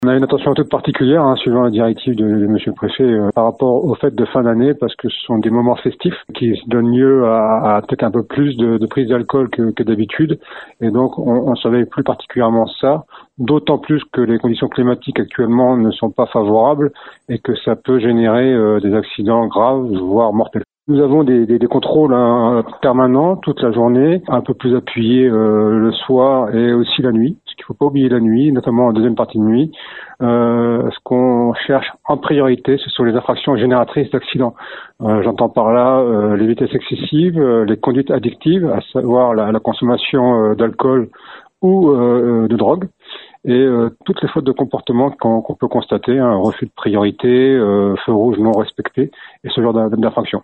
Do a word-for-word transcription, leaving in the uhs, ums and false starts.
On a une attention toute particulière, hein, suivant la directive de, de Monsieur le Préfet, euh, par rapport aux fêtes de fin d'année, parce que ce sont des moments festifs qui donnent lieu à, à peut-être un peu plus de, de prise d'alcool que, que d'habitude, et donc on, on surveille plus particulièrement ça, d'autant plus que les conditions climatiques actuellement ne sont pas favorables et que ça peut générer euh, des accidents graves, voire mortels. Nous avons des, des, des contrôles hein, permanents toute la journée, un peu plus appuyés euh, le soir et aussi la nuit, parce qu'il ne faut pas oublier la nuit, notamment en deuxième partie de nuit. Euh, ce qu'on cherche en priorité, ce sont les infractions génératrices d'accidents. Euh, j'entends par là euh, les vitesses excessives, euh, les conduites addictives, à savoir la, la consommation euh, d'alcool ou euh, de drogue, et euh, toutes les fautes de comportement qu'on, qu'on peut constater, un refus de priorité, euh, feu rouge non respecté, et ce genre d'infraction.